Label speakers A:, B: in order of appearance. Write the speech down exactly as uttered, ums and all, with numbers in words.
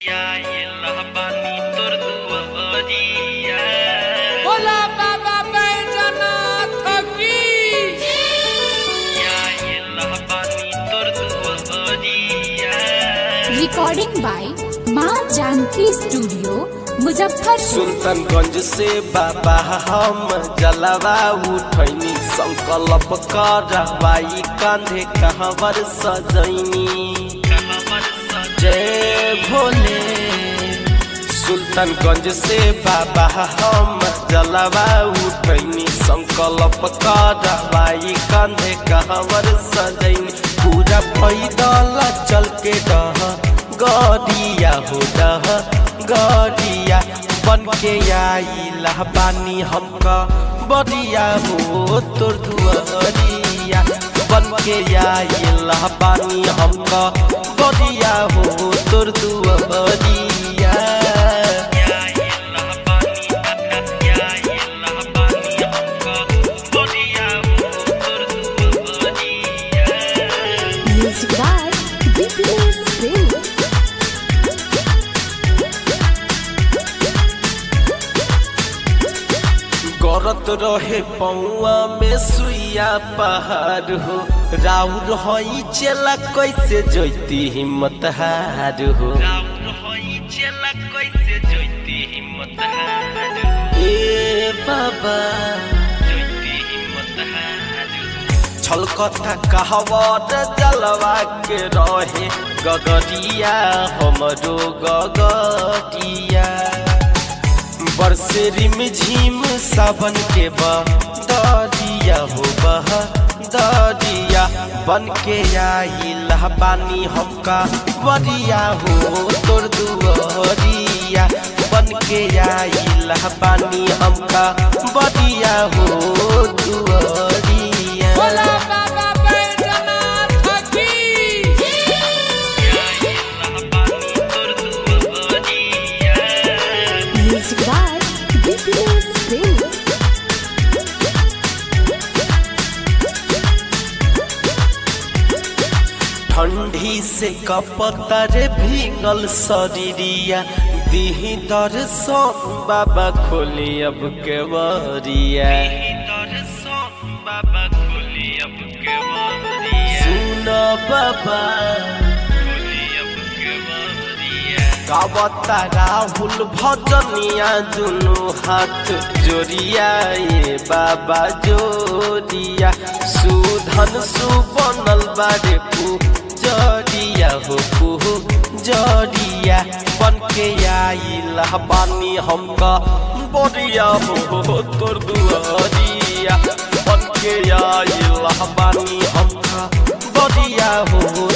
A: बोला बाबा बैजनाथ की
B: रिकॉर्डिंग बाय माँ जानकी स्टूडियो मुजफ्फरपुर।
C: सुल्तानगंज से बाबा हम जलवा उठैनी, संकल्प करवाई कांधे कहवर सजैनी। जय भोले। सुल्तानगंज से बाबा हम जलवा उठैनी, संकल्प करवाई कांधे कहवर सजैनी। पूरा पैदल चल के डह गरिया हो डह गरिया बन के आइला बानी हमका बरिया हो तोर दुआरिया। बन के आइला बानी हमका बरिया हो तोर दुआरिया।
B: Music by BPS Prem.
C: करत रहे पौआ में सुइया पहाड़ हो, राउर हई चेला कैसे जैती हिम्मत हार हो। ए बाबा छलकथा कहवत जलवा के रहे गगरिया हमरो गगरिया। बरसे रिम झिम सावन के बदरिया हो बह दरिया। बन के आइला बानी हमका बरिया हो तोर दुआरिया। बन के आइला बानी हमका बरिया हो दुआरिया।
A: बोला बाबा बैजनाथ की
B: म्यूजिक बाय बीपीएस प्रेम।
C: ठंडी से कपतर भीगल शरीरिया, दीही दर्शन बाबा खोली अब के बरिया। सुन बाबा गावता राहुल भजनिया, दुनु हाथ जोड़िया ये बाबा जोड़िया। सुधन सुबनल बारे पू जड़िया हो पू जड़िया। बन के आइला बानी हमका बरिया हो तोर दुआरिया। बन के आइला बानी हमका बरिया हो